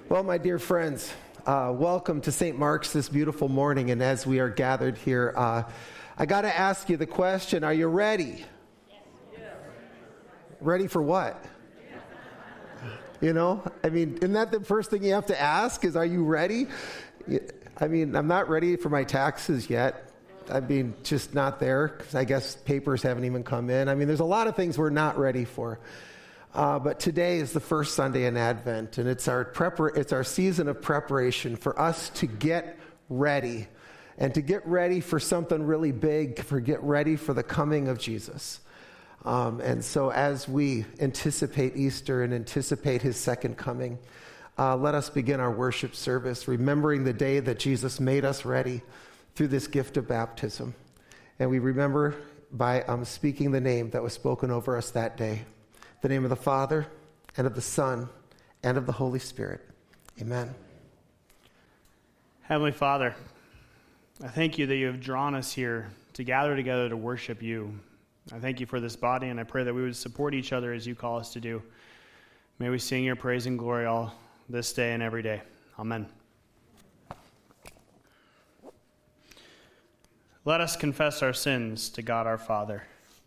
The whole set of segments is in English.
Well, my dear friends, welcome to St. Mark's this beautiful morning. And as we are gathered here, I got to ask you the question, are you ready? Yes. Ready for what? You know, I mean, isn't that the first thing you have to ask is, are you ready? I mean, I'm not ready for my taxes yet. I mean, just not there because I guess papers haven't even come in. I mean, there's a lot of things we're not ready for. But today is the first Sunday in Advent, and it's our season of preparation for us to get ready, and to get ready for something really big, get ready for the coming of Jesus. And so as we anticipate Easter and anticipate his second coming, let us begin our worship service, remembering the day that Jesus made us ready through this gift of baptism. And we remember by speaking the name that was spoken over us that day. The name of the Father, and of the Son, and of the Holy Spirit. Amen. Heavenly Father, I thank you that you have drawn us here to gather together to worship you. I thank you for this body, and I pray that we would support each other as you call us to do. May we sing your praise and glory all this day and every day. Amen. Let us confess our sins to God our Father.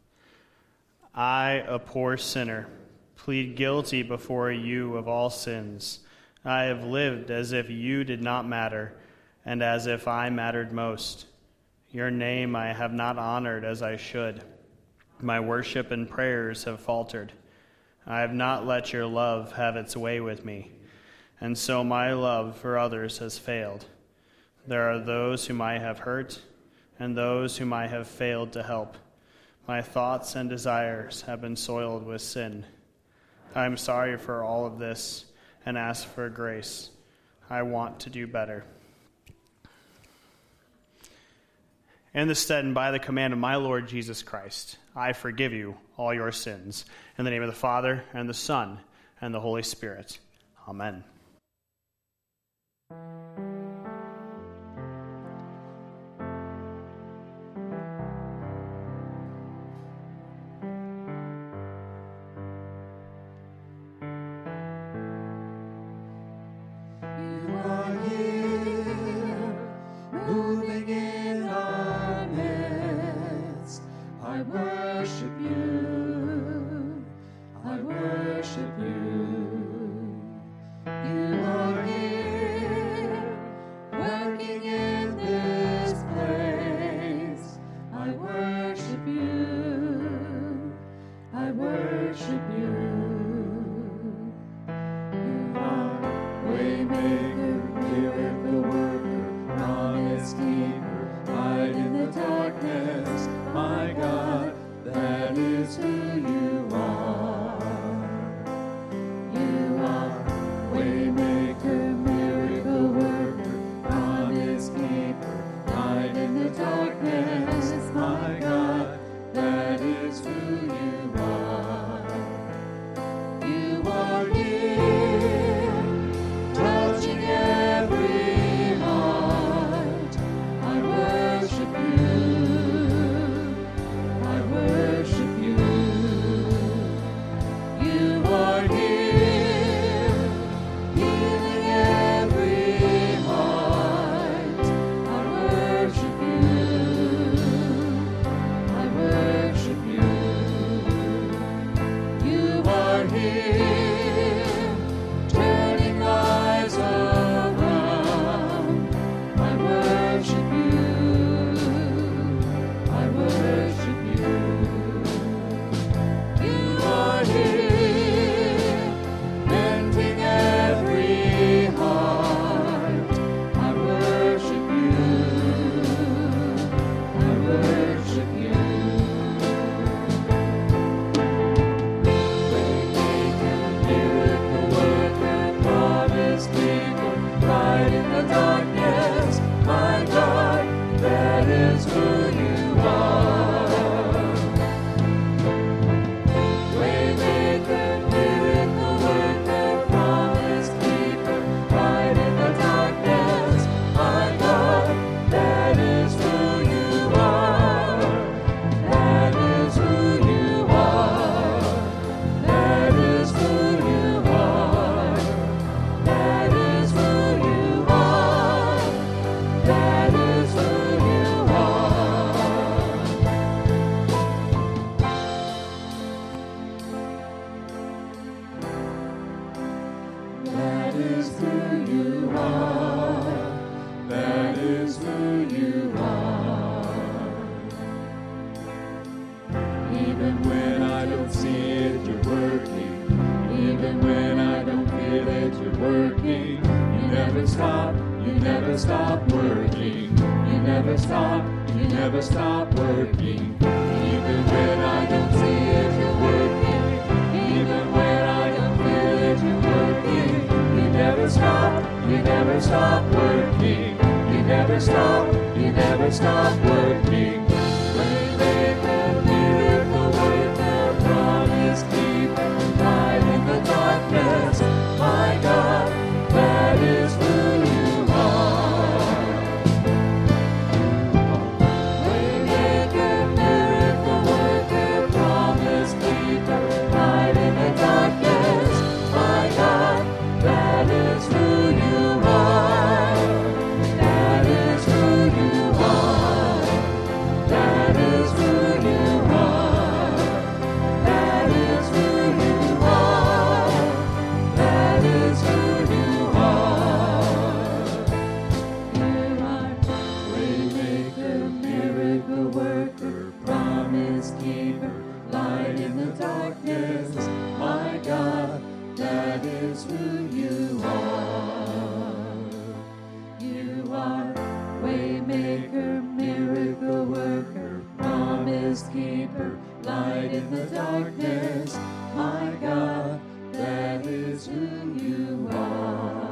I, a poor sinner, plead guilty before you of all sins. I have lived as if you did not matter, and as if I mattered most. Your name I have not honored as I should. My worship and prayers have faltered. I have not let your love have its way with me, and so my love for others has failed. There are those whom I have hurt, and those whom I have failed to help. My thoughts and desires have been soiled with sin. I am sorry for all of this and ask for grace. I want to do better. In the stead and by the command of my Lord Jesus Christ, I forgive you all your sins. In the name of the Father, and the Son, and the Holy Spirit. Amen. That is who you are. That is who you are. Even when I don't see it, you're working. Even when I don't feel it, you're working. You never stop working. You never stop working. Even when I don't see it, you're working. Even when I don't feel it, you're working. You never stop working. You never stop working. Waymaker, miracle worker, promise keeper, light in the darkness. My God, that is who you are. Waymaker, miracle worker, promise keeper, light in the darkness. My God, that is who you are. That is who you are. That is who you are. That is who you are. That is who you are. You are waymaker, miracle worker, promise keeper, light in the darkness. My God, that is who you are. You are waymaker, miracle worker, promise keeper, light in the darkness. My God, that is who you are.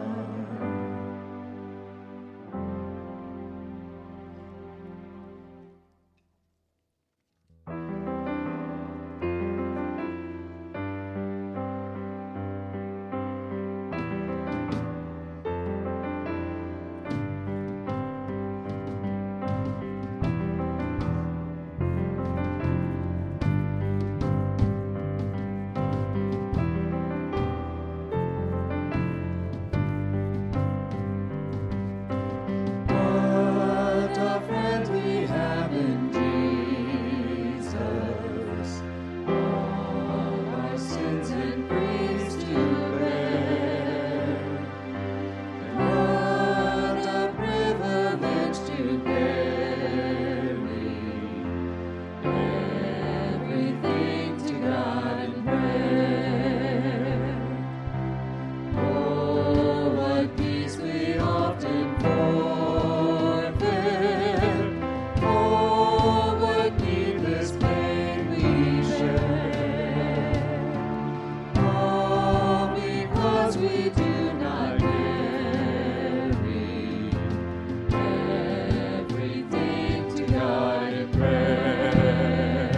What a friend we have in Jesus, all our sins and griefs to bear. And what a privilege to carry everything to God in prayer. Oh, what peace we often forfeit. Oh, what needless pain we share. All because we do not carry everything to God in prayer.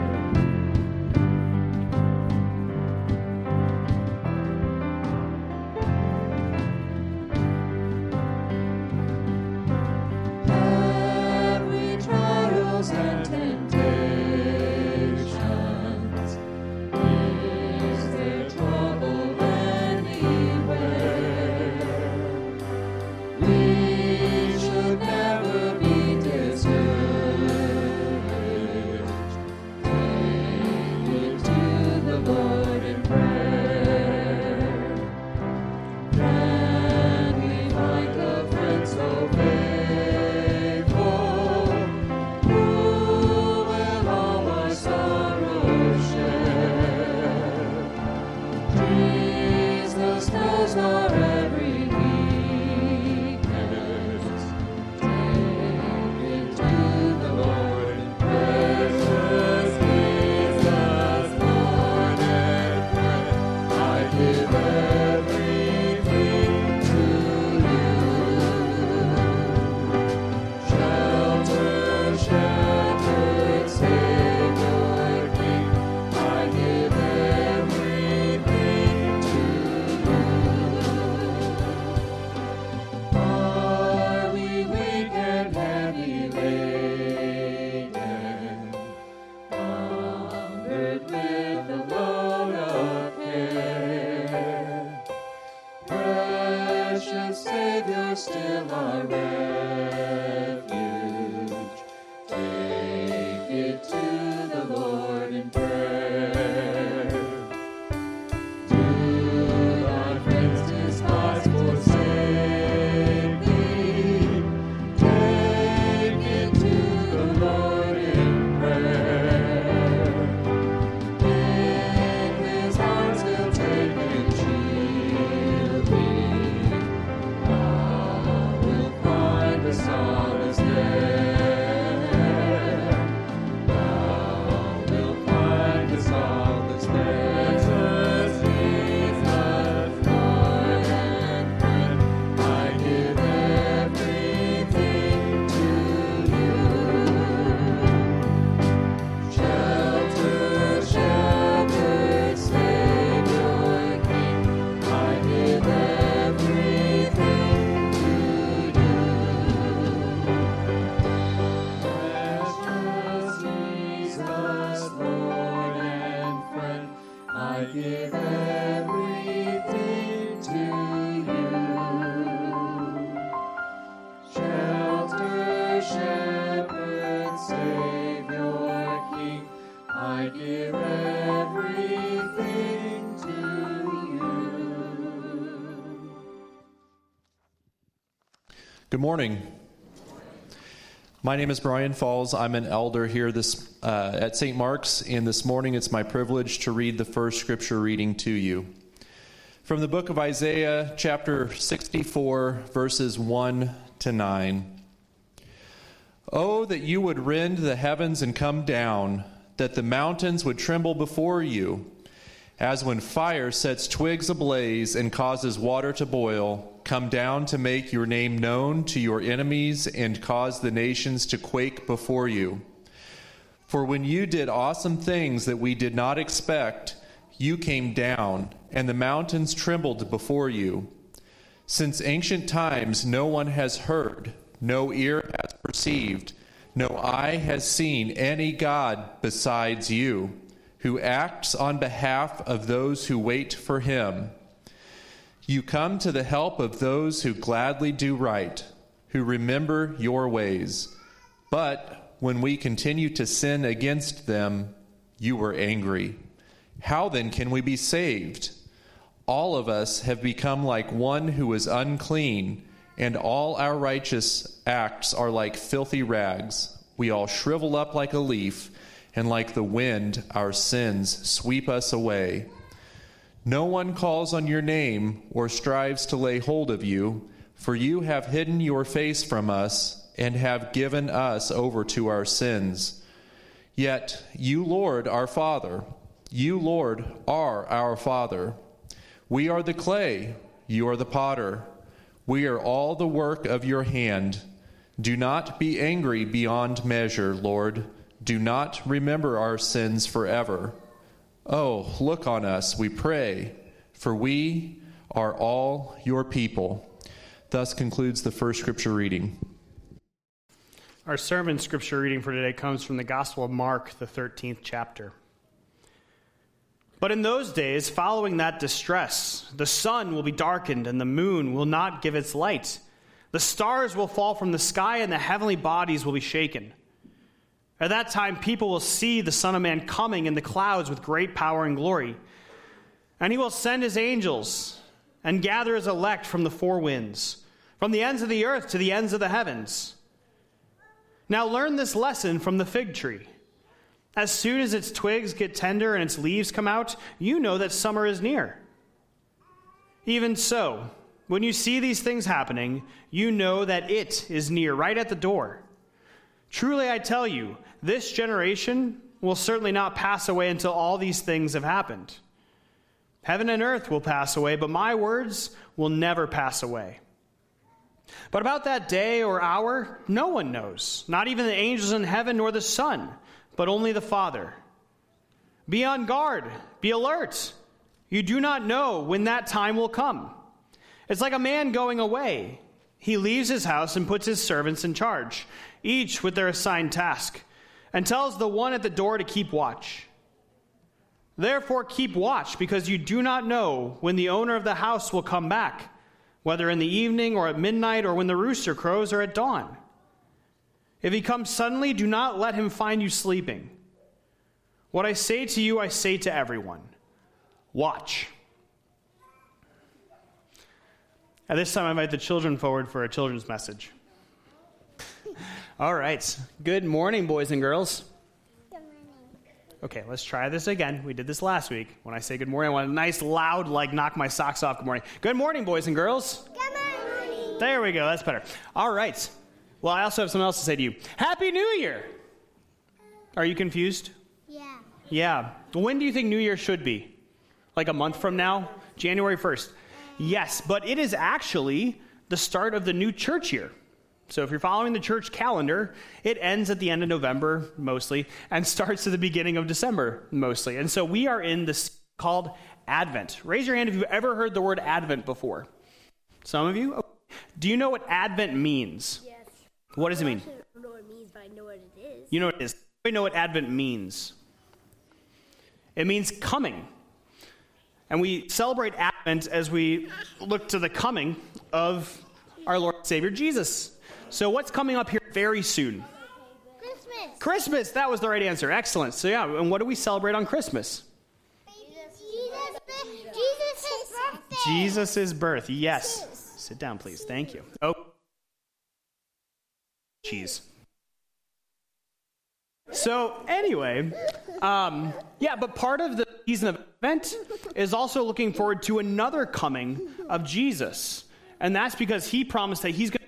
Have we trials and temptations? Is there trouble anywhere? We should never be discouraged. Take it to the Lord in prayer. Can we find a friend so faithful, who will all our sorrows share? Jesus knows our every weakness. Take it to the Lord in precious Jesus, Lord and friend. I give everything to you. Shelter, shepherd, Savior, King. I give everything to you. Are we weak and heavy laden, cumbered with the load of care? Precious Savior, still our refuge. Take it to the Lord in prayer. Do thy friends despise Good morning. My name is Brian Falls. I'm an elder here at St. Mark's, and this morning it's my privilege to read the first scripture reading to you. From the book of Isaiah, chapter 64, verses 1 to 9. Oh, that you would rend the heavens and come down, that the mountains would tremble before you, as when fire sets twigs ablaze and causes water to boil. Come down to make your name known to your enemies and cause the nations to quake before you. For when you did awesome things that we did not expect, you came down, and the mountains trembled before you. Since ancient times no one has heard, no ear has perceived, no eye has seen any God besides you, who acts on behalf of those who wait for him. You come to the help of those who gladly do right, who remember your ways. But when we continue to sin against them, you were angry. How then can we be saved? All of us have become like one who is unclean, and all our righteous acts are like filthy rags. We all shrivel up like a leaf, and like the wind, our sins sweep us away. No one calls on your name or strives to lay hold of you, for you have hidden your face from us and have given us over to our sins. Yet you, Lord, our Father, you, Lord, are our Father. We are the clay, you are the potter. We are all the work of your hand. Do not be angry beyond measure, Lord. Do not remember our sins forever. Oh, look on us, we pray, for we are all your people. Thus concludes the first scripture reading. Our sermon scripture reading for today comes from the Gospel of Mark, the 13th chapter. But in those days, following that distress, the sun will be darkened and the moon will not give its light. The stars will fall from the sky and the heavenly bodies will be shaken. At that time, people will see the Son of Man coming in the clouds with great power and glory. And he will send his angels and gather his elect from the four winds, from the ends of the earth to the ends of the heavens. Now learn this lesson from the fig tree. As soon as its twigs get tender and its leaves come out, you know that summer is near. Even so, when you see these things happening, you know that it is near, right at the door. Truly I tell you, this generation will certainly not pass away until all these things have happened. Heaven and earth will pass away, but my words will never pass away. But about that day or hour, no one knows, not even the angels in heaven nor the Son, but only the Father. Be on guard, be alert. You do not know when that time will come. It's like a man going away. He leaves his house and puts his servants in charge, each with their assigned task, and tells the one at the door to keep watch. Therefore keep watch, because you do not know when the owner of the house will come back, whether in the evening or at midnight or when the rooster crows or at dawn. If he comes suddenly, do not let him find you sleeping. What I say to you, I say to everyone. Watch. At this time, I invite the children forward for a children's message. All right. Good morning, boys and girls. Good morning. Okay, let's try this again. We did this last week. When I say good morning, I want a nice, loud, knock my socks off good morning. Good morning, boys and girls. Good morning. There we go. That's better. All right. Well, I also have something else to say to you. Happy New Year! Are you confused? Yeah. Yeah. When do you think New Year should be? Like a month from now? January 1st. Yes, but it is actually the start of the new church year. So if you're following the church calendar, it ends at the end of November, mostly, and starts at the beginning of December, mostly. And so we are in this called Advent. Raise your hand if you've ever heard the word Advent before. Some of you? Do you know what Advent means? Yes. What does it mean? I don't know what it means, but I know what it is. You know what it is. We know what Advent means. It means coming. And we celebrate Advent as we look to the coming of our Lord and Savior Jesus. So what's coming up here very soon? Christmas. Christmas. That was the right answer. Excellent. So yeah, and what do we celebrate on Christmas? Jesus' birthday. Jesus' birth. Yes. Sit down, please. Thank you. Oh. cheese. So anyway, but part of the season of Advent is also looking forward to another coming of Jesus. And that's because he promised that he's going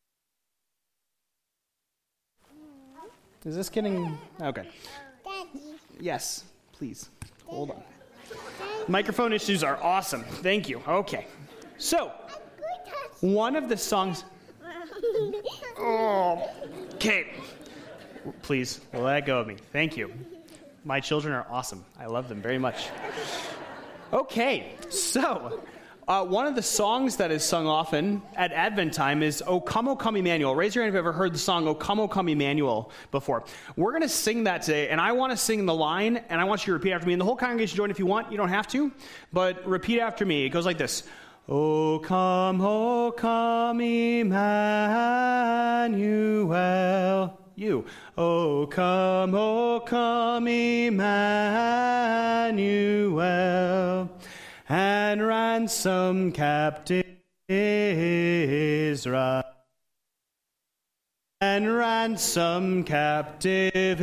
to... Is this getting... Okay. Daddy. Yes, please. Hold on. Microphone issues are awesome. Thank you. Okay. So, one of the songs... Oh, okay. Please, let go of me. Thank you. My children are awesome. I love them very much. Okay, so one of the songs that is sung often at Advent time is O Come, Emmanuel. Raise your hand if you've ever heard the song O Come, Emmanuel before. We're going to sing that today, and I want to sing the line, and I want you to repeat after me. And the whole congregation join if you want. You don't have to, but repeat after me. It goes like this. O come, Emmanuel. You. O come, Emmanuel, and ransom captive Israel. And ransom captive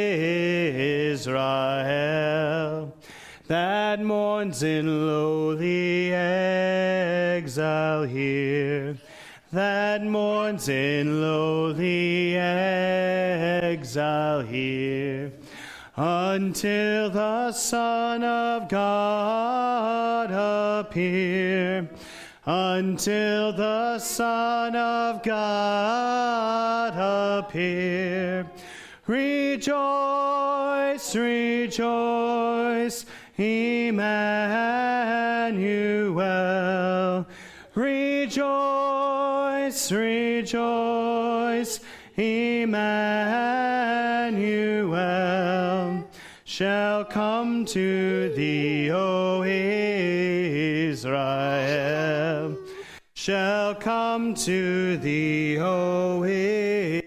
Israel, that mourns in lowly exile here. That mourns in lowly exile here, until the Son of God appear, until the Son of God appear. Rejoice, rejoice, Emmanuel. Rejoice, rejoice, Emmanuel shall come to thee, O Israel, shall come to thee, O Israel.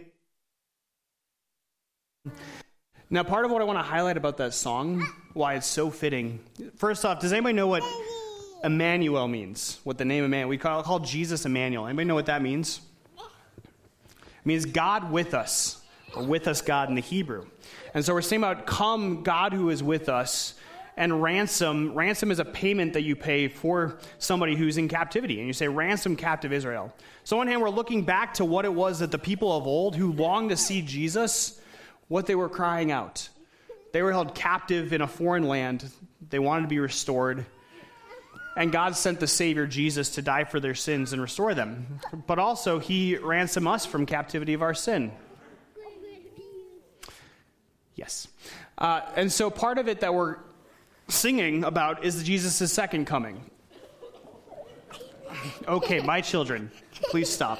Now, part of what I want to highlight about that song, why it's so fitting. First off, does anybody know what Emmanuel means? What the name Emmanuel, we call Jesus Emmanuel. Anybody know what that means? It means God with us, or with us God in the Hebrew. And so we're saying about come, God who is with us, and ransom. Ransom is a payment that you pay for somebody who's in captivity. And you say, ransom captive Israel. So on one hand, we're looking back to what it was that the people of old who longed to see Jesus, what they were crying out. They were held captive in a foreign land. They wanted to be restored. And God sent the Savior, Jesus, to die for their sins and restore them. But also, he ransomed us from captivity of our sin. Yes. And so part of it that we're singing about is Jesus' second coming. Okay, my children, please stop.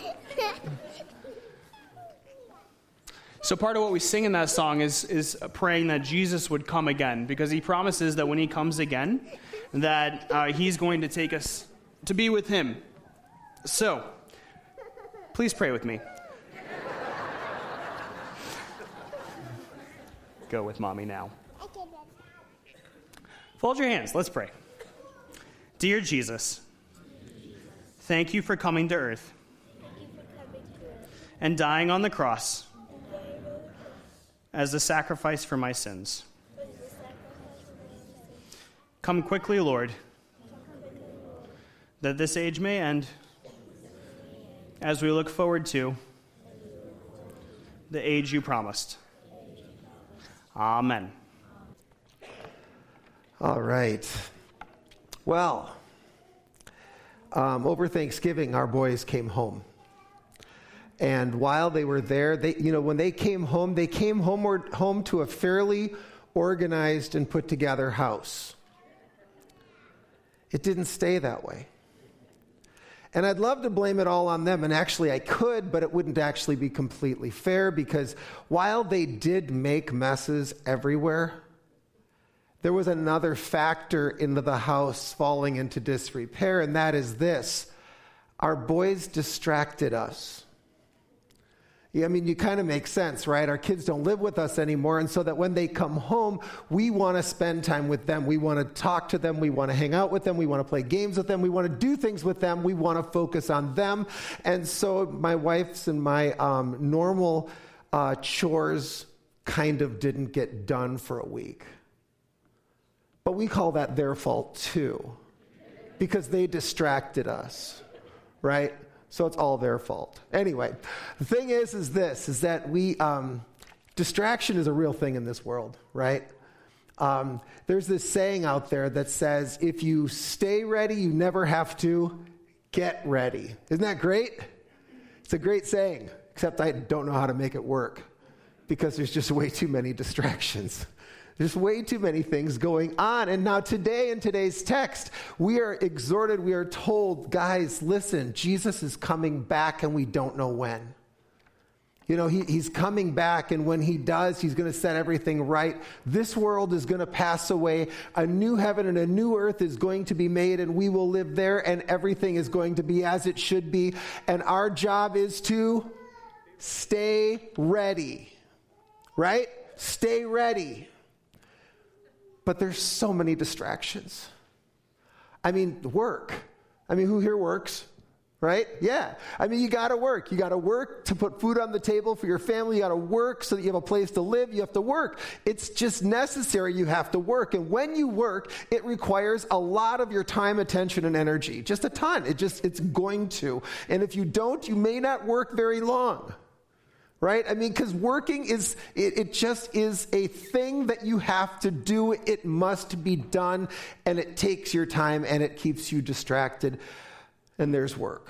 So part of what we sing in that song is praying that Jesus would come again, because he promises that when he comes again, that he's going to take us to be with him. So, please pray with me. Go with mommy now. Fold your hands. Let's pray. Dear Jesus, thank you for coming to earth and dying on the cross as a sacrifice for my sins. Come quickly, Lord, that this age may end as we look forward to the age you promised. Amen. All right. Well, over Thanksgiving, our boys came home. And while they were there, when they came home to a fairly organized and put together house. It didn't stay that way. And I'd love to blame it all on them, and actually I could, but it wouldn't actually be completely fair, because while they did make messes everywhere, there was another factor into the house falling into disrepair, and that is this: our boys distracted us. I mean, you kind of make sense, right? Our kids don't live with us anymore, and so that when they come home, we want to spend time with them. We want to talk to them. We want to hang out with them. We want to play games with them. We want to do things with them. We want to focus on them. And so my wife's and my normal chores kind of didn't get done for a week. But we call that their fault too, because they distracted us, right? So it's all their fault. Anyway, the thing is that we, distraction is a real thing in this world, right? There's this saying out there that says, if you stay ready, you never have to get ready. Isn't that great? It's a great saying, except I don't know how to make it work because there's just way too many distractions. There's way too many things going on. And now today, in today's text, we are exhorted, we are told, guys, listen, Jesus is coming back and we don't know when. You know, he's coming back, and when he does, he's going to set everything right. This world is going to pass away. A new heaven and a new earth is going to be made, and we will live there, and everything is going to be as it should be. And our job is to stay ready, right? Stay ready. But there's so many distractions. I mean, work. I mean, who here works? Right? Yeah. I mean, you got to work. You got to work to put food on the table for your family. You got to work so that you have a place to live. You have to work. It's just necessary. You have to work. And when you work, it requires a lot of your time, attention, and energy. Just a ton. It's going to. And if you don't, you may not work very long. Right? I mean, because working is, it just is a thing that you have to do. It must be done, and it takes your time, and it keeps you distracted. And there's work.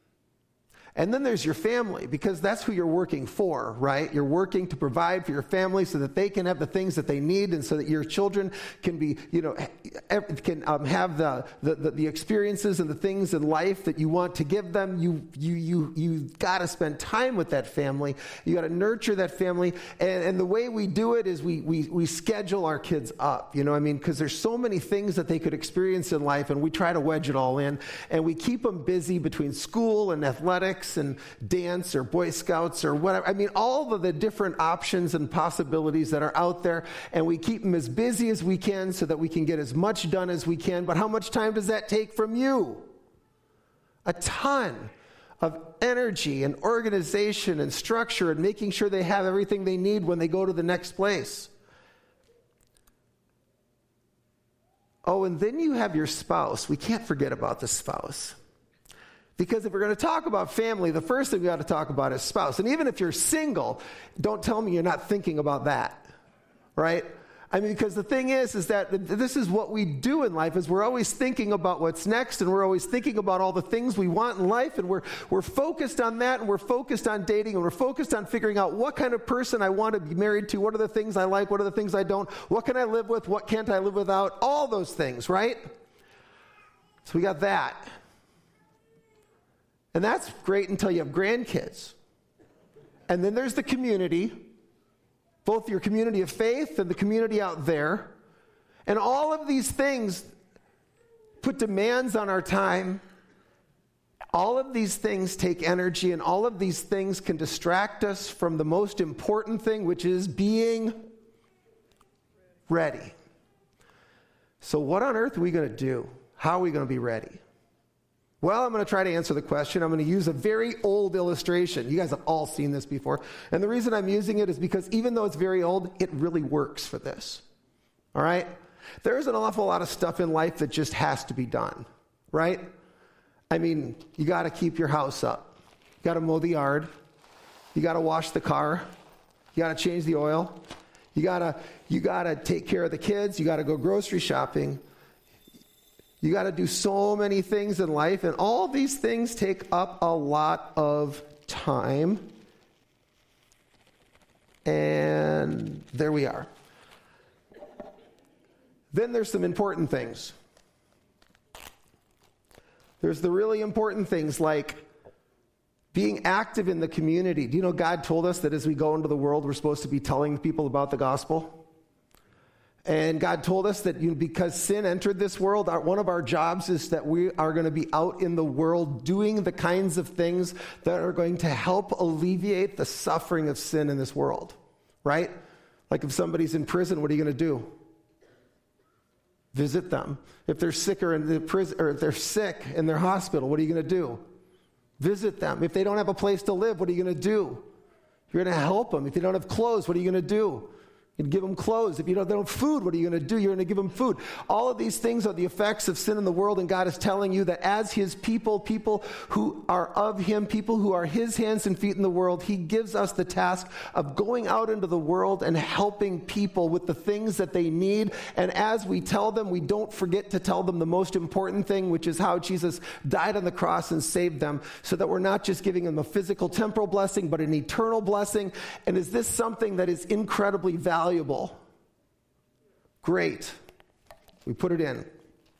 And then there's your family, because that's who you're working for, right? You're working to provide for your family so that they can have the things that they need, and so that your children can be, can have the experiences and the things in life that you want to give them. You got to spend time with that family. You got to nurture that family, and the way we do it is we schedule our kids up. You know what I mean? Because there's so many things that they could experience in life, and we try to wedge it all in, and we keep them busy between school and athletics and dance or Boy Scouts or whatever. I mean, all of the different options and possibilities that are out there, and we keep them as busy as we can so that we can get as much done as we can. But how much time does that take from you? A ton of energy and organization and structure and making sure they have everything they need when they go to the next place. Oh, and then you have your spouse. We can't forget about the spouse. Because if we're going to talk about family, the first thing we got to talk about is spouse. And even if you're single, don't tell me you're not thinking about that, right? I mean, because the thing is that this is what we do in life, is we're always thinking about what's next, and we're always thinking about all the things we want in life, and we're focused on that, and we're focused on dating, and we're focused on figuring out what kind of person I want to be married to, what are the things I like, what are the things I don't, what can I live with, what can't I live without, all those things, right? So we got that. And that's great until you have grandkids. And then there's the community, both your community of faith and the community out there. And all of these things put demands on our time. All of these things take energy, and all of these things can distract us from the most important thing, which is being ready. So what on earth are we going to do? How are we going to be ready? Well, I'm going to try to answer the question. I'm going to use a very old illustration. You guys have all seen this before. And the reason I'm using it is because even though it's very old, it really works for this. All right? There's an awful lot of stuff in life that just has to be done. Right? I mean, you got to keep your house up. You got to mow the yard. You got to wash the car. You got to change the oil. You got to take care of the kids. You got to go grocery shopping. You got to do so many things in life, and all these things take up a lot of time. And there we are. Then there's some important things. There's the really important things like being active in the community. Do you know God told us that as we go into the world, we're supposed to be telling people about the gospel? And God told us that because sin entered this world, one of our jobs is that we are going to be out in the world doing the kinds of things that are going to help alleviate the suffering of sin in this world, right? Like if somebody's in prison, what are you going to do? Visit them. If they're sicker in the prison, or if they're sick in their hospital, what are you going to do? Visit them. If they don't have a place to live, what are you going to do? You're going to help them. If they don't have clothes, what are you going to do? You'd give them clothes. If they don't have food, what are you going to do? You're going to give them food. All of these things are the effects of sin in the world, and God is telling you that as his people who are of him, people who are his hands and feet in the world, he gives us the task of going out into the world and helping people with the things that they need. And as we tell them, we don't forget to tell them the most important thing, which is how Jesus died on the cross and saved them, so that we're not just giving them a physical, temporal blessing, but an eternal blessing. And is this something that is incredibly valuable? Great. We put it in.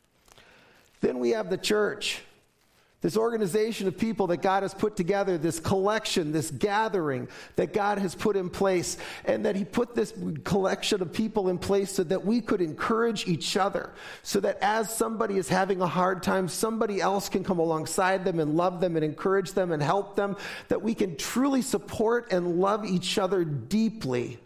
Then we have the church, this organization of people that God has put together, this collection, this gathering that God has put in place, and that he put this collection of people in place so that we could encourage each other, so that as somebody is having a hard time, somebody else can come alongside them and love them and encourage them and help them, that we can truly support and love each other deeply.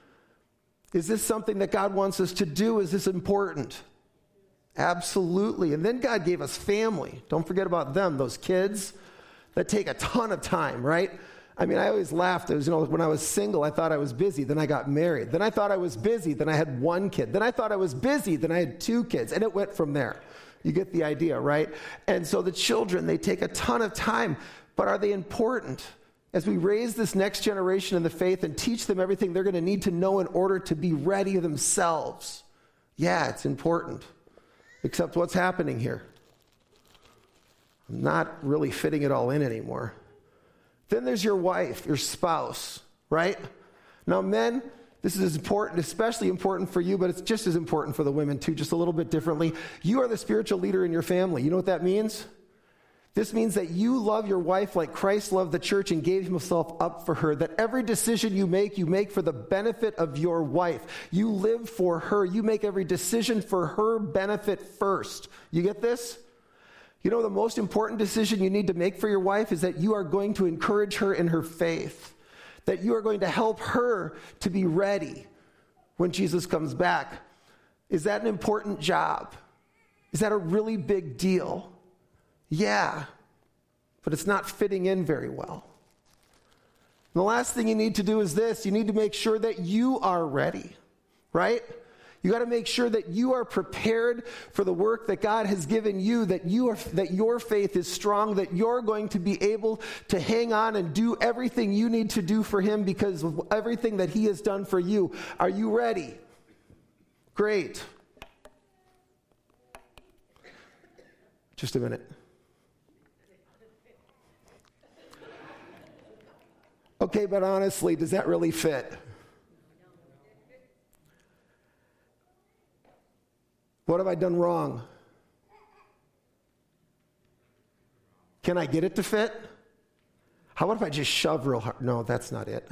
Is this something that God wants us to do? Is this important? Absolutely. And then God gave us family. Don't forget about them, those kids that take a ton of time, right? I mean, I always laughed. It was, when I was single, I thought I was busy. Then I got married. Then I thought I was busy. Then I had one kid. Then I thought I was busy. Then I had two kids. And it went from there. You get the idea, right? And so the children, they take a ton of time. But are they important? As we raise this next generation in the faith and teach them everything they're going to need to know in order to be ready themselves. Yeah, it's important. Except what's happening here? I'm not really fitting it all in anymore. Then there's your wife, your spouse, right? Now, men, this is important, especially important for you, but it's just as important for the women too, just a little bit differently. You are the spiritual leader in your family. You know what that means? This means that you love your wife like Christ loved the church and gave himself up for her, that every decision you make for the benefit of your wife. You live for her. You make every decision for her benefit first. You get this? You know, the most important decision you need to make for your wife is that you are going to encourage her in her faith, that you are going to help her to be ready when Jesus comes back. Is that an important job? Is that a really big deal? Yeah, but it's not fitting in very well. And the last thing you need to do is this. You need to make sure that you are ready, right? You got to make sure that you are prepared for the work that God has given you, that your faith is strong, that you're going to be able to hang on and do everything you need to do for him because of everything that he has done for you. Are you ready? Great. Just a minute. Okay, but honestly, does that really fit? What have I done wrong? Can I get it to fit? How about if I just shove real hard? No, that's not it.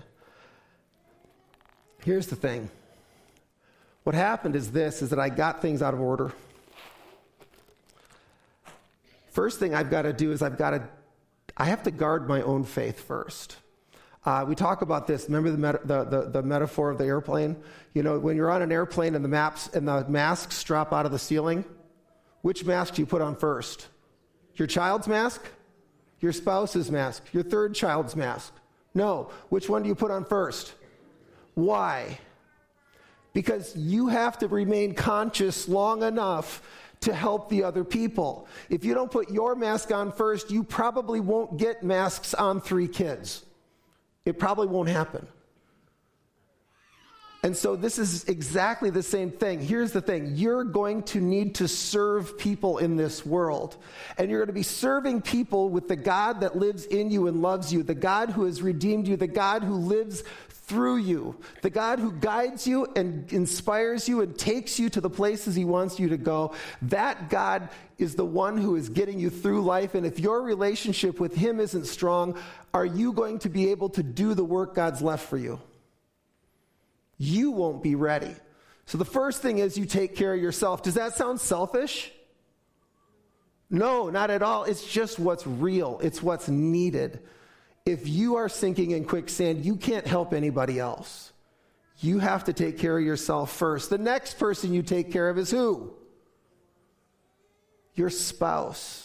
Here's the thing. What happened is that I got things out of order. First thing I've got to do is I have to guard my own faith first. We talk about this. Remember the metaphor of the airplane? You know, when you're on an airplane and the masks drop out of the ceiling, which mask do you put on first? Your child's mask? Your spouse's mask? Your third child's mask? No. Which one do you put on first? Why? Because you have to remain conscious long enough to help the other people. If you don't put your mask on first, you probably won't get masks on 3 kids. It probably won't happen. And so this is exactly the same thing. Here's the thing. You're going to need to serve people in this world. And you're going to be serving people with the God that lives in you and loves you, the God who has redeemed you, the God who lives through you, the God who guides you and inspires you and takes you to the places he wants you to go. That God is the one who is getting you through life. And if your relationship with him isn't strong, are you going to be able to do the work God's left for you? You won't be ready. So the first thing is you take care of yourself. Does that sound selfish? No, not at all. It's just what's real. It's what's needed. If you are sinking in quicksand, you can't help anybody else. You have to take care of yourself first. The next person you take care of is who? Your spouse.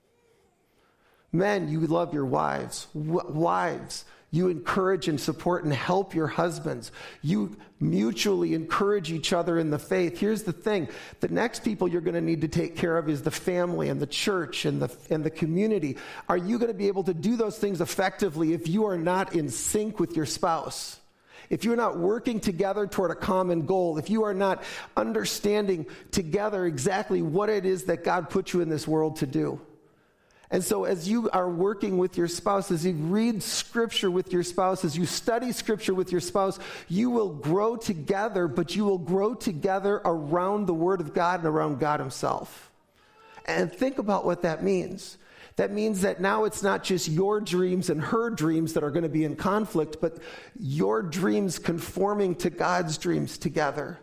Men, you love your wives. Wives, you encourage and support and help your husbands. You mutually encourage each other in the faith. Here's the thing. The next people you're going to need to take care of is the family and the church and the community. Are you going to be able to do those things effectively if you are not in sync with your spouse? If you're not working together toward a common goal, if you are not understanding together exactly what it is that God put you in this world to do. And so as you are working with your spouse, as you read Scripture with your spouse, as you study Scripture with your spouse, you will grow together, but you will grow together around the Word of God and around God Himself. And think about what that means. That means that now it's not just your dreams and her dreams that are going to be in conflict, but your dreams conforming to God's dreams together.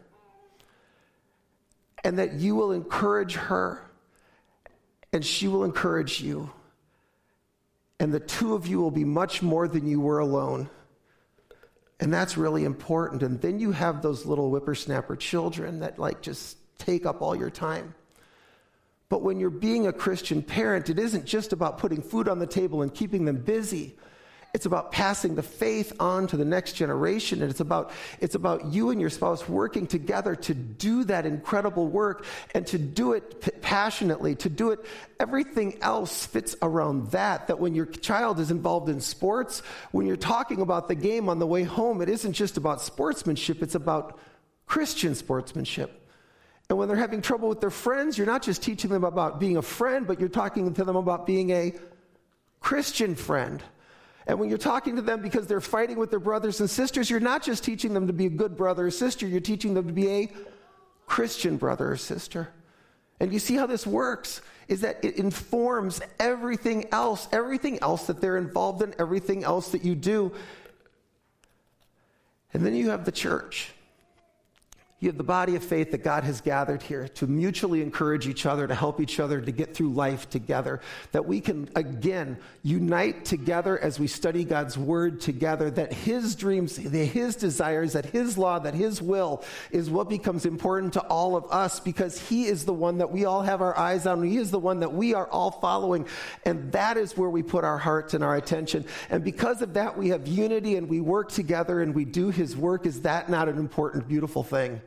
And that you will encourage her, and she will encourage you. And the two of you will be much more than you were alone. And that's really important. And then you have those little whippersnapper children that just take up all your time. But when you're being a Christian parent, it isn't just about putting food on the table and keeping them busy. It's about passing the faith on to the next generation. And it's about you and your spouse working together to do that incredible work and to do it passionately, to do it. Everything else fits around that when your child is involved in sports, when you're talking about the game on the way home, it isn't just about sportsmanship, it's about Christian sportsmanship. And when they're having trouble with their friends, you're not just teaching them about being a friend, but you're talking to them about being a Christian friend. And when you're talking to them because they're fighting with their brothers and sisters, you're not just teaching them to be a good brother or sister, you're teaching them to be a Christian brother or sister. And you see how this works, is that it informs everything else that they're involved in, everything else that you do. And then you have the church. You have the body of faith that God has gathered here to mutually encourage each other, to help each other to get through life together, that we can, again, unite together as we study God's word together, that His dreams, His desires, that His law, that His will is what becomes important to all of us, because He is the one that we all have our eyes on. He is the one that we are all following, and that is where we put our hearts and our attention. And because of that, we have unity and we work together and we do His work. Is that not an important, beautiful thing?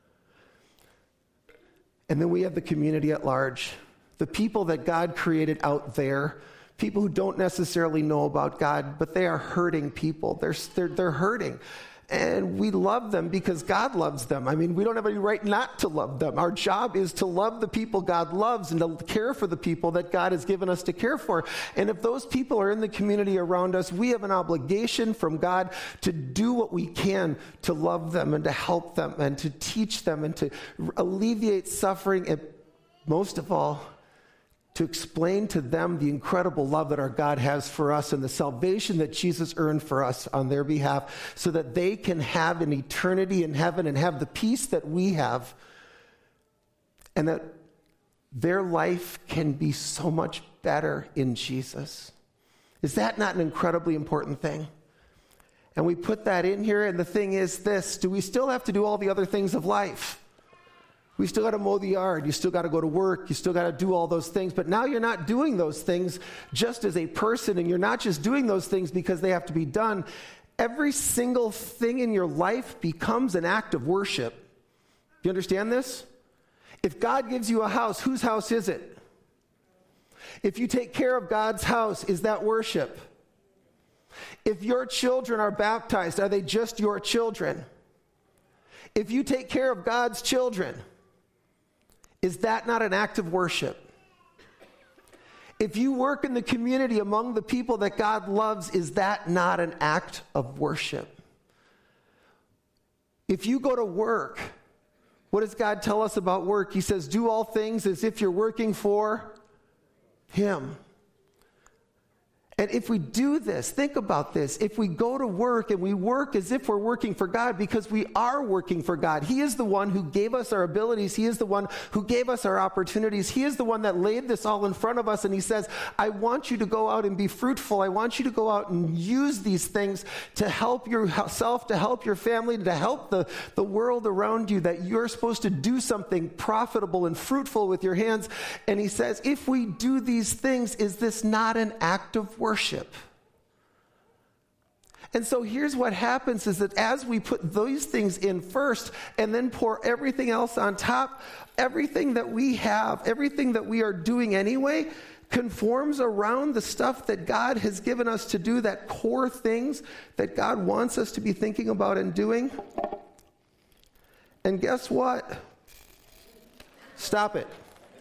And then we have the community at large, the people that God created out there, people who don't necessarily know about God, but they are hurting people. They're hurting. And we love them because God loves them. I mean, we don't have any right not to love them. Our job is to love the people God loves and to care for the people that God has given us to care for. And if those people are in the community around us, we have an obligation from God to do what we can to love them and to help them and to teach them and to alleviate suffering, and most of all, to explain to them the incredible love that our God has for us and the salvation that Jesus earned for us on their behalf, so that they can have an eternity in heaven and have the peace that we have, and that their life can be so much better in Jesus. Is that not an incredibly important thing? And we put that in here, and the thing is this: do we still have to do all the other things of life? We still got to mow the yard. You still got to go to work. You still got to do all those things. But now you're not doing those things just as a person, and you're not just doing those things because they have to be done. Every single thing in your life becomes an act of worship. Do you understand this? If God gives you a house, whose house is it? If you take care of God's house, is that worship? If your children are baptized, are they just your children? If you take care of God's children, is that not an act of worship? If you work in the community among the people that God loves, is that not an act of worship? If you go to work, what does God tell us about work? He says, do all things as if you're working for Him. And if we do this, think about this. If we go to work and we work as if we're working for God, because we are working for God. He is the one who gave us our abilities. He is the one who gave us our opportunities. He is the one that laid this all in front of us. And he says, I want you to go out and be fruitful. I want you to go out and use these things to help yourself, to help your family, to help the world around you, that you're supposed to do something profitable and fruitful with your hands. And he says, if we do these things, is this not an act of worship? And so here's what happens is that as we put those things in first and then pour everything else on top, everything that we have, everything that we are doing anyway, conforms around the stuff that God has given us to do, that core things that God wants us to be thinking about and doing. And guess what? Stop it.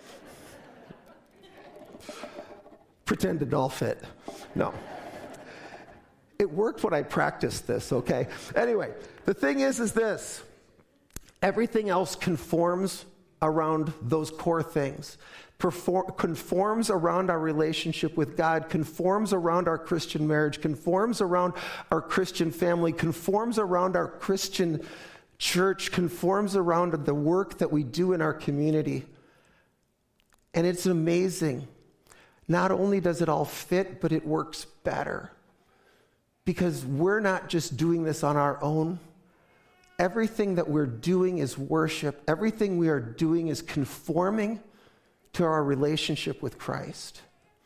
Pretend it all fit. No. It worked when I practiced this, okay? Anyway, the thing is this. Everything else conforms around those core things. Conforms around our relationship with God, conforms around our Christian marriage, conforms around our Christian family, conforms around our Christian church, conforms around the work that we do in our community. And it's amazing. Not only does it all fit, but it works better. Because we're not just doing this on our own. Everything that we're doing is worship. Everything we are doing is conforming to our relationship with Christ.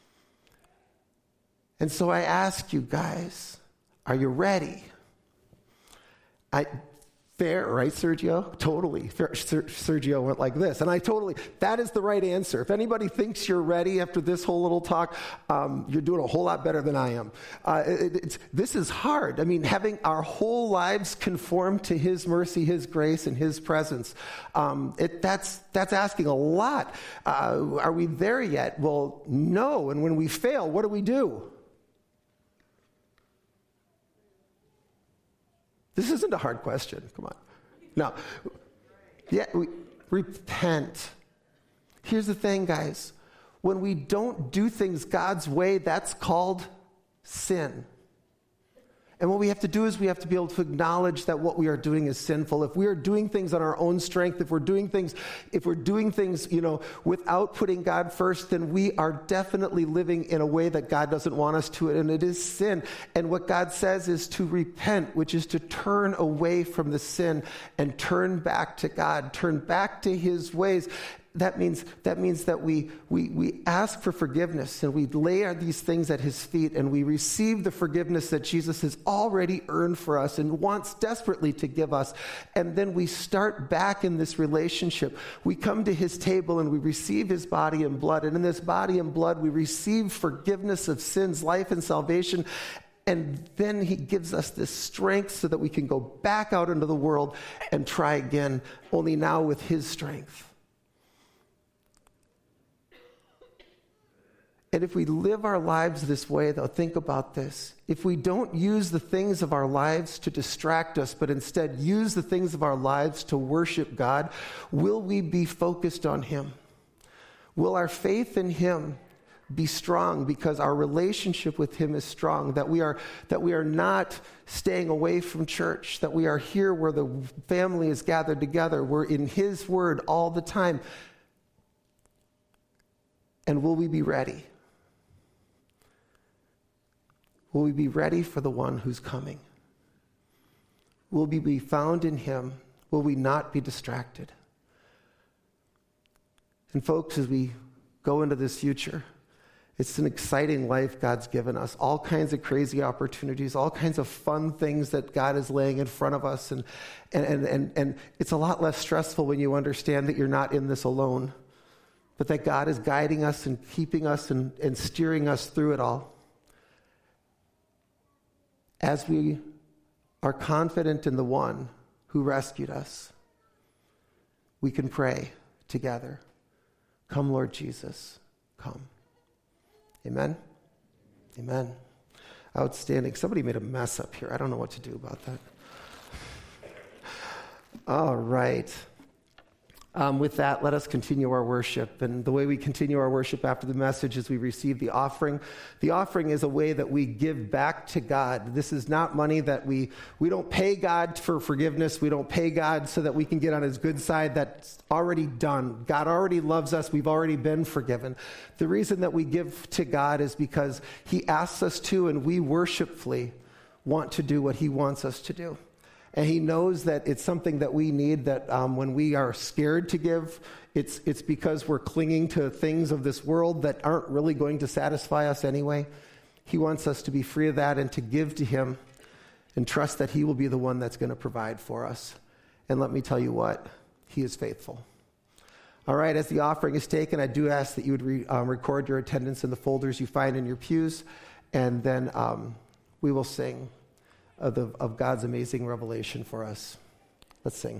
And so I ask you guys, are you ready? Fair, right, Sergio? Totally. Sergio went like this. And that is the right answer. If anybody thinks you're ready after this whole little talk, you're doing a whole lot better than I am. This is hard. I mean, having our whole lives conform to His mercy, His grace, and His presence, that's asking a lot. Are we there yet? Well, no. And when we fail, what do? This isn't a hard question. Come on. No. Yeah, we repent. Here's the thing, guys. When we don't do things God's way, that's called sin. And what we have to do is we have to be able to acknowledge that what we are doing is sinful. If we are doing things on our own strength, if we're doing things, without putting God first, then we are definitely living in a way that God doesn't want us to, and it is sin. And what God says is to repent, which is to turn away from the sin and turn back to God, turn back to His ways. That means that we ask for forgiveness and we lay these things at His feet and we receive the forgiveness that Jesus has already earned for us and wants desperately to give us. And then we start back in this relationship. We come to His table and we receive His body and blood. And in this body and blood, we receive forgiveness of sins, life, and salvation. And then He gives us this strength so that we can go back out into the world and try again, only now with His strength. And if we live our lives this way, though, think about this. If we don't use the things of our lives to distract us, but instead use the things of our lives to worship God, will we be focused on Him? Will our faith in Him be strong because our relationship with Him is strong, that we are not staying away from church, that we are here where the family is gathered together, we're in His Word all the time? And will we be ready? Will we be ready for the one who's coming? Will we be found in Him? Will we not be distracted? And folks, as we go into this future, it's an exciting life God's given us. All kinds of crazy opportunities, all kinds of fun things that God is laying in front of us. And it's a lot less stressful when you understand that you're not in this alone, but that God is guiding us and keeping us and steering us through it all. As we are confident in the one who rescued us, we can pray together. Come, Lord Jesus, come. Amen? Amen. Outstanding. Somebody made a mess up here. I don't know what to do about that. All right. With that, let us continue our worship. And the way we continue our worship after the message is we receive the offering. The offering is a way that we give back to God. This is not money that we don't pay God for forgiveness. We don't pay God so that we can get on his good side. That's already done. God already loves us. We've already been forgiven. The reason that we give to God is because he asks us to, and we worshipfully want to do what he wants us to do. And he knows that it's something that we need, that when we are scared to give, it's because we're clinging to things of this world that aren't really going to satisfy us anyway. He wants us to be free of that and to give to him and trust that he will be the one that's going to provide for us. And let me tell you what, he is faithful. All right, as the offering is taken, I do ask that you would record your attendance in the folders you find in your pews, and then we will sing of God's amazing revelation for us. Let's sing.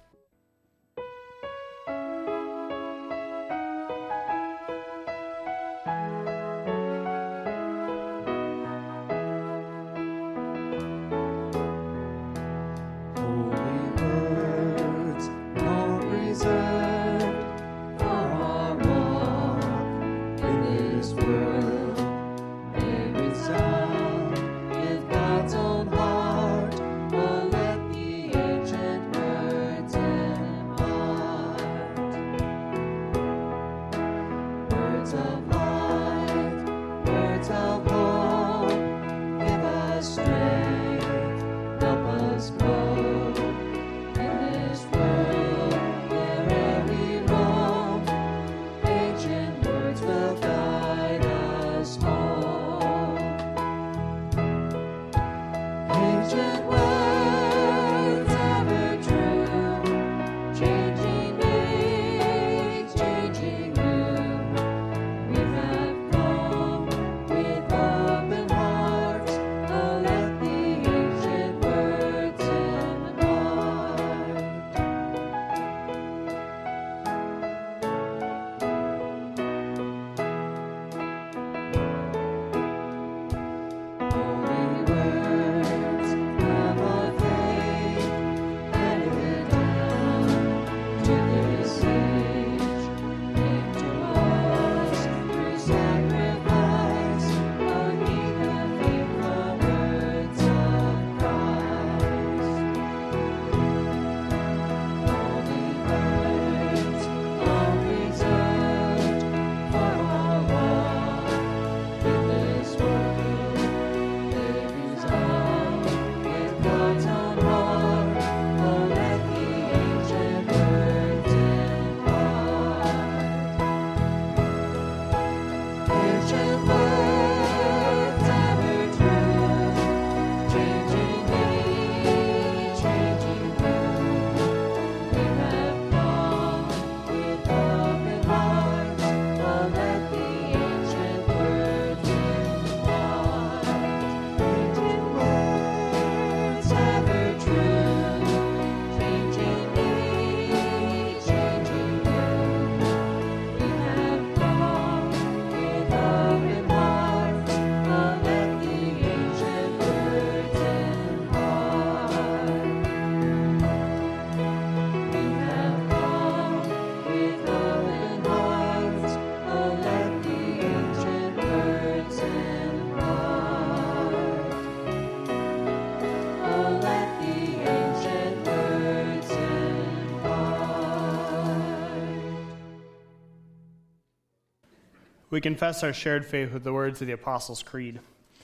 We confess our shared faith with the words of the Apostles' Creed.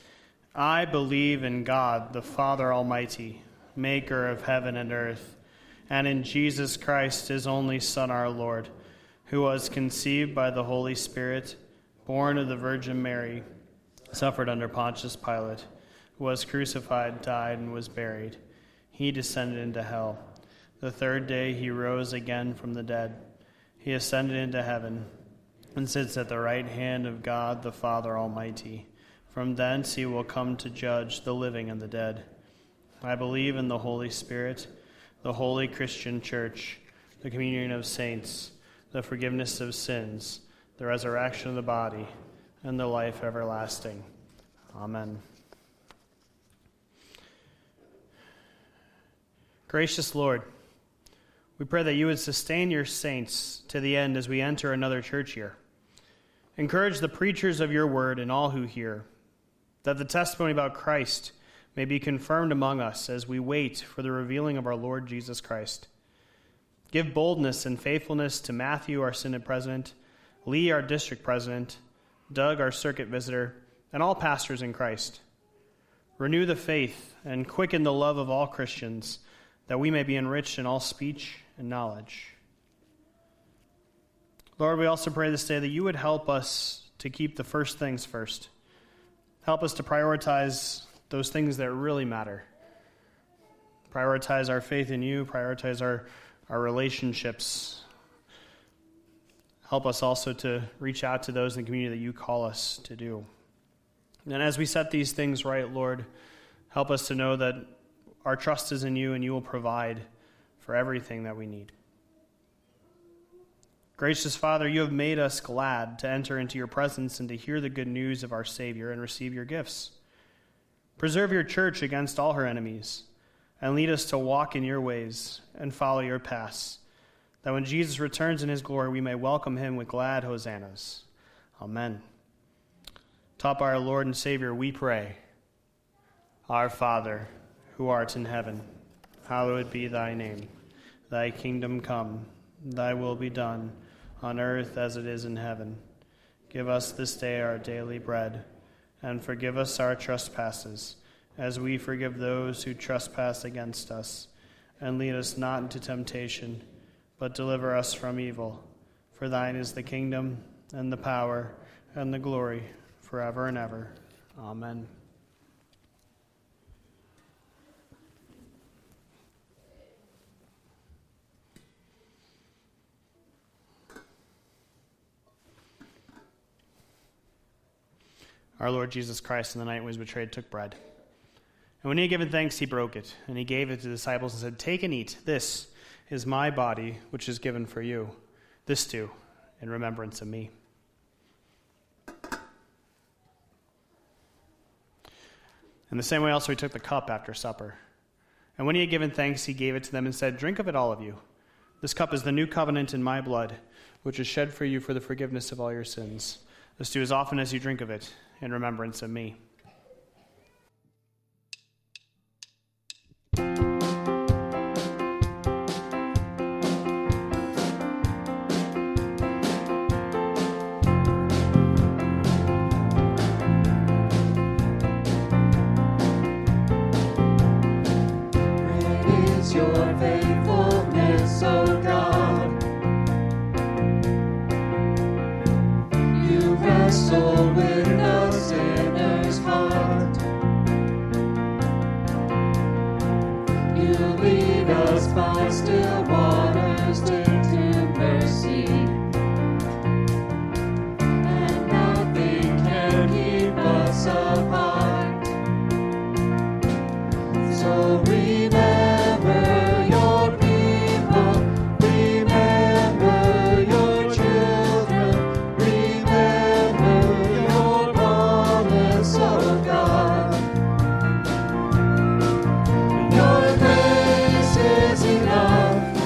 I believe in God, the Father Almighty, maker of heaven and earth, and in Jesus Christ, his only Son, our Lord, who was conceived by the Holy Spirit, born of the Virgin Mary, suffered under Pontius Pilate, was crucified, died, and was buried. He descended into hell. The third day he rose again from the dead. He ascended into heaven and sits at the right hand of God the Father Almighty. From thence he will come to judge the living and the dead. I believe in the Holy Spirit, the holy Christian Church, the communion of saints, the forgiveness of sins, the resurrection of the body, and the life everlasting. Amen. Gracious Lord, We pray that you would sustain your saints to the end as we enter another church year. Encourage the preachers of your word and all who hear, that the testimony about Christ may be confirmed among us as we wait for the revealing of our Lord Jesus Christ. Give boldness and faithfulness to Matthew, our synod president, Lee, our district president, Doug, our circuit visitor, and all pastors in Christ. Renew the faith and quicken the love of all Christians, that we may be enriched in all speech and knowledge. Lord, we also pray this day that you would help us to keep the first things first. Help us to prioritize those things that really matter. Prioritize our faith in you, prioritize our relationships. Help us also to reach out to those in the community that you call us to do. And as we set these things right, Lord, help us to know that our trust is in you and you will provide for everything that we need. Gracious Father, you have made us glad to enter into your presence and to hear the good news of our Savior and receive your gifts. Preserve your church against all her enemies, and lead us to walk in your ways and follow your paths, that when Jesus returns in his glory, we may welcome him with glad hosannas. Amen. Taught by our Lord and Savior, we pray. Our Father, who art in heaven, hallowed be thy name. Thy kingdom come, thy will be done, on earth as it is in heaven. Give us this day our daily bread, and forgive us our trespasses, as we forgive those who trespass against us. And lead us not into temptation, but deliver us from evil. For thine is the kingdom, and the power, and the glory, forever and ever. Amen. Our Lord Jesus Christ, in the night when he was betrayed, took bread. And when he had given thanks, he broke it, and he gave it to the disciples and said, "Take and eat. This is my body, which is given for you. This do in remembrance of me." In the same way also he took the cup after supper. And when he had given thanks, he gave it to them and said, "Drink of it, all of you. This cup is the new covenant in my blood, which is shed for you for the forgiveness of all your sins. This do as often as you drink of it in remembrance of me." Your faithfulness, O God. You wrestle with a sinner's heart. You lead us by still waters into mercy, and nothing can keep us apart. So remember your people, remember your children, remember your promise, O God. Your grace is enough.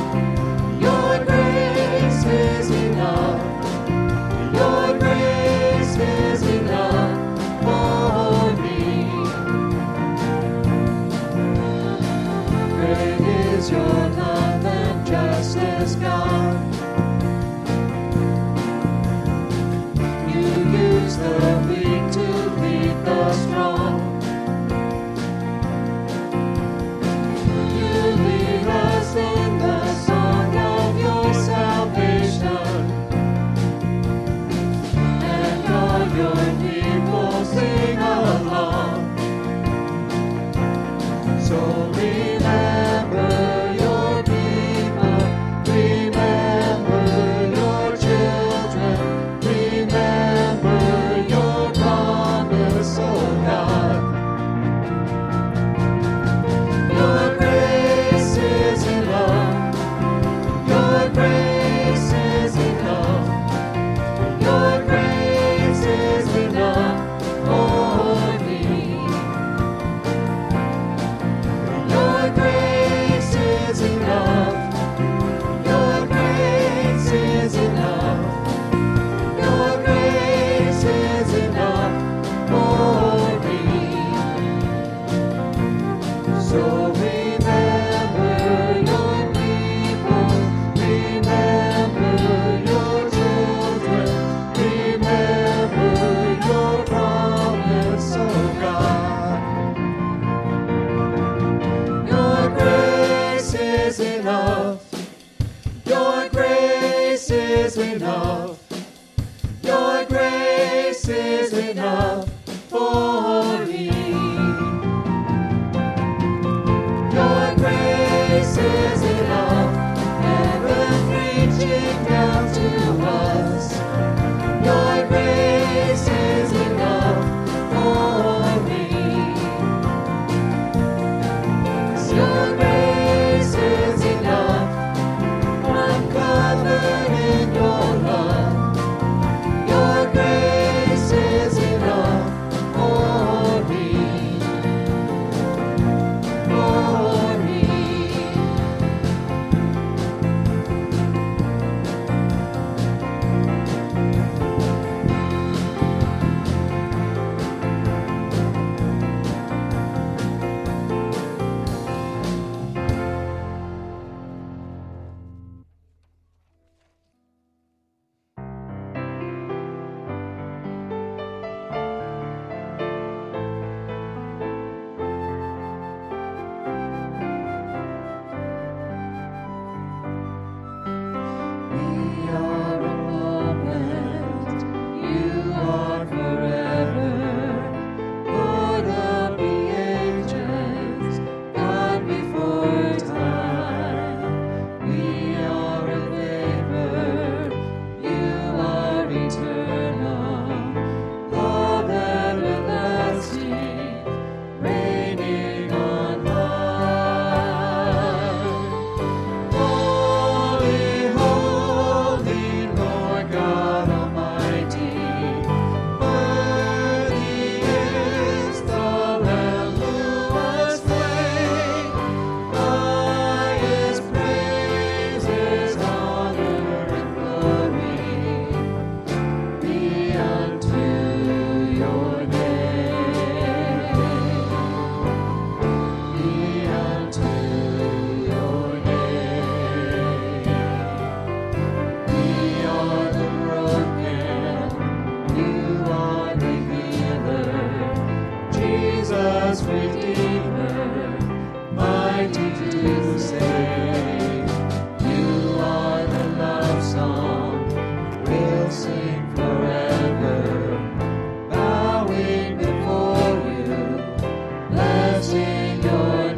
us Redeemer, mighty to save. You are the love song we'll sing forever, bowing before you, blessing your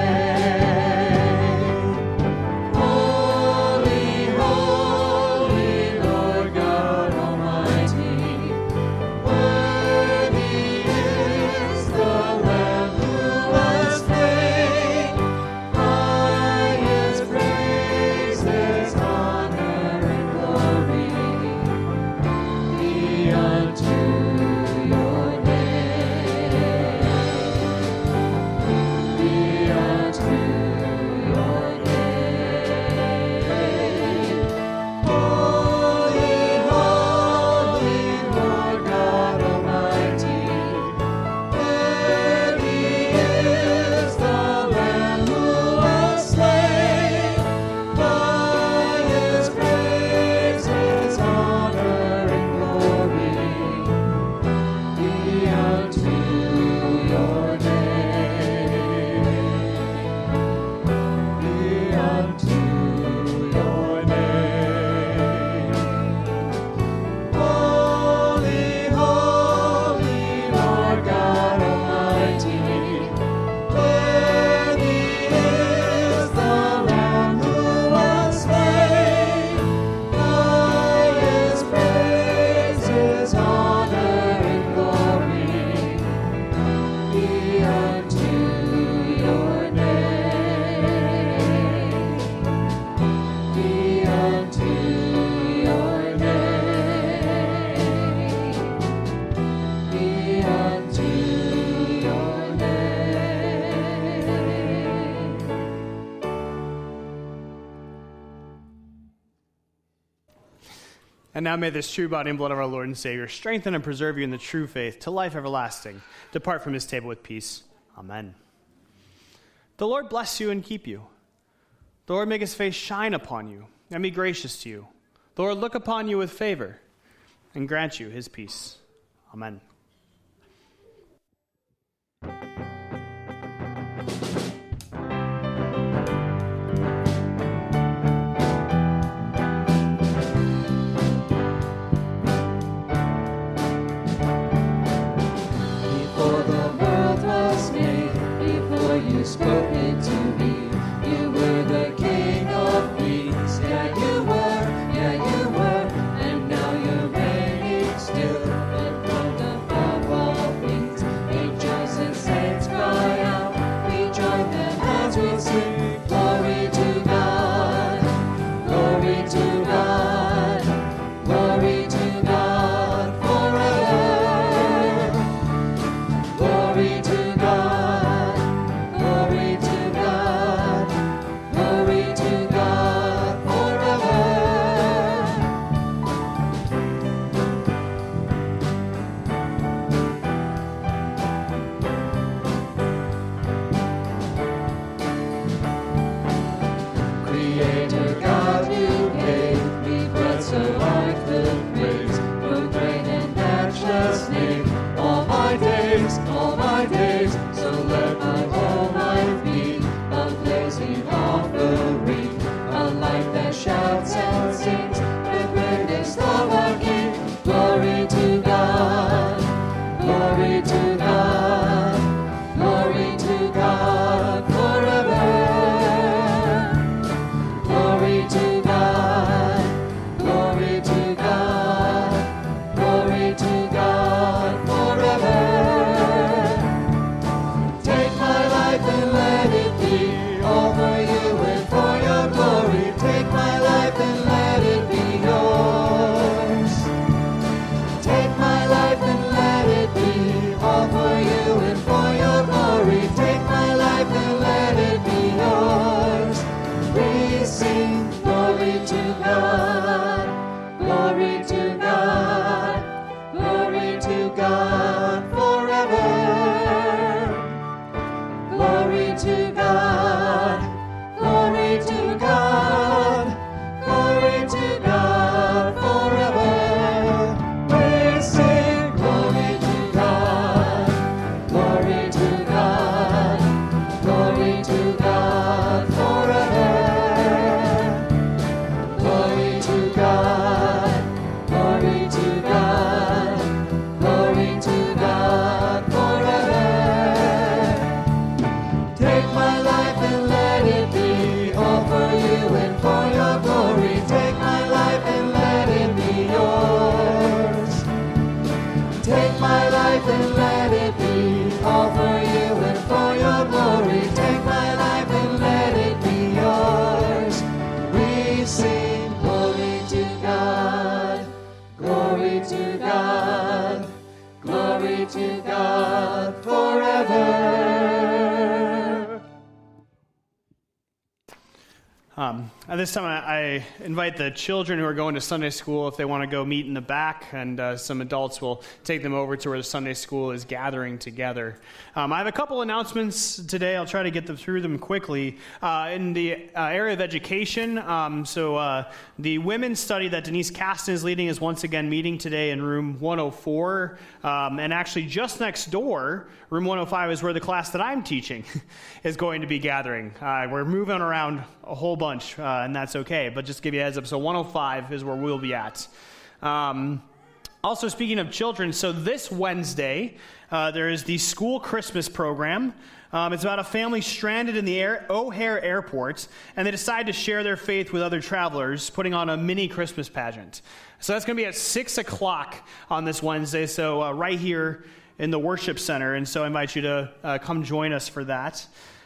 name. Holy, holy Lord God Almighty, worthy is the Lamb who was slain. Highest praises, honor, and glory be unto your name. Be unto your name. Holy, holy Lord God Almighty, worthy is the Lamb who was slain. Highest praises, honor, and glory be unto your name. Be unto your name. Holy, holy Lord God Almighty, worthy is the Lamb who was slain. Highest praises, honor, and glory be unto your name. Be unto your name. Be unto your name. And now may this true body and blood of our Lord and Savior strengthen and preserve you in the true faith to life everlasting. Depart from his table with peace. Amen. The Lord bless you and keep you. The Lord make his face shine upon you and be gracious to you. The Lord look upon you with favor and grant you his peace. Amen. Before the world was made, before you spoke it to me, you were the King of Kings. Yeah, you were, and now you're reigning still, enthroned above all things. Angels and saints cry out, we join them as we sing. Glory to God, glory to God, glory to God forever. Glory to God, glory to God, glory to God forever. Creator God, you gave me breath so I could praise your great and matchless name. All my days, so let my whole life be a blazing offering, a life that shouts and sings the greatness of our King. Glory to God, glory to God, glory to God forever. Glory to God, glory to God, glory to God forever. Take my life and let it be all for you and for your glory. Take my life and let it be yours. Take my life and let it be all for you and for your glory. Take my life and let it be yours. We sing glory to God, glory to God, glory to God forever. Glory to At this time, I invite the children who are going to Sunday school, if they want to go meet in the back, and some adults will take them over to where the Sunday school is gathering together. I have a couple announcements today. I'll try to get through them quickly. In the area of education, the women's study that Denise Caston is leading is once again meeting today in room 104. And actually just next door, room 105 is where the class that I'm teaching is going to be gathering. We're moving around a whole bunch, and that's okay, but just to give you a heads up, so 105 is where we'll be at. Also, speaking of children, so this Wednesday, there is the school Christmas program. It's about a family stranded in the O'Hare Airport, and they decide to share their faith with other travelers, putting on a mini Christmas pageant. So that's going to be at 6 o'clock on this Wednesday, so right here in the worship center, and so I invite you to come join us for that.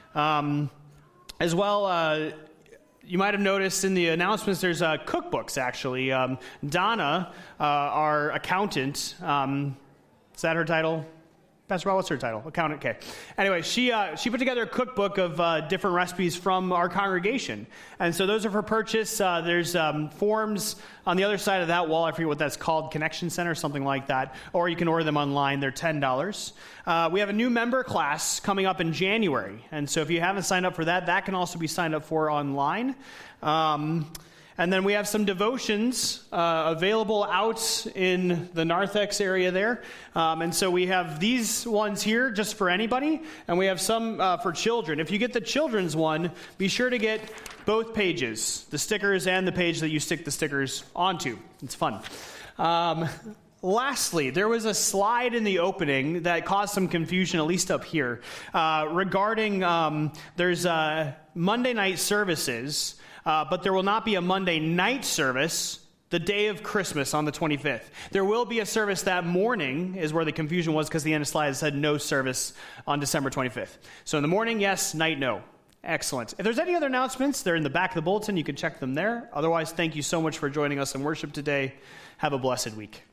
As well, you might have noticed in the announcements there's cookbooks, actually. Donna, our accountant, is that her title? Pastor Bob, what's her title? Accountant, okay. Anyway, she put together a cookbook of different recipes from our congregation. And so those are for purchase. There's forms on the other side of that wall. I forget what that's called, Connection Center, something like that. Or you can order them online. They're $10. We have a new member class coming up in January. And so if you haven't signed up for that, that can also be signed up for online. And then we have some devotions available out in the narthex area there. And so we have these ones here just for anybody, and we have some for children. If you get the children's one, be sure to get both pages, the stickers and the page that you stick the stickers onto. It's fun. Lastly, there was a slide in the opening that caused some confusion, at least up here, regarding there's Monday night services, but there will not be a Monday night service the day of Christmas on the 25th. There will be a service that morning, is where the confusion was, because the end of the slide said no service on December 25th. So in the morning, yes, night, no. Excellent. If there's any other announcements, they're in the back of the bulletin. You can check them there. Otherwise, thank you so much for joining us in worship today. Have a blessed week.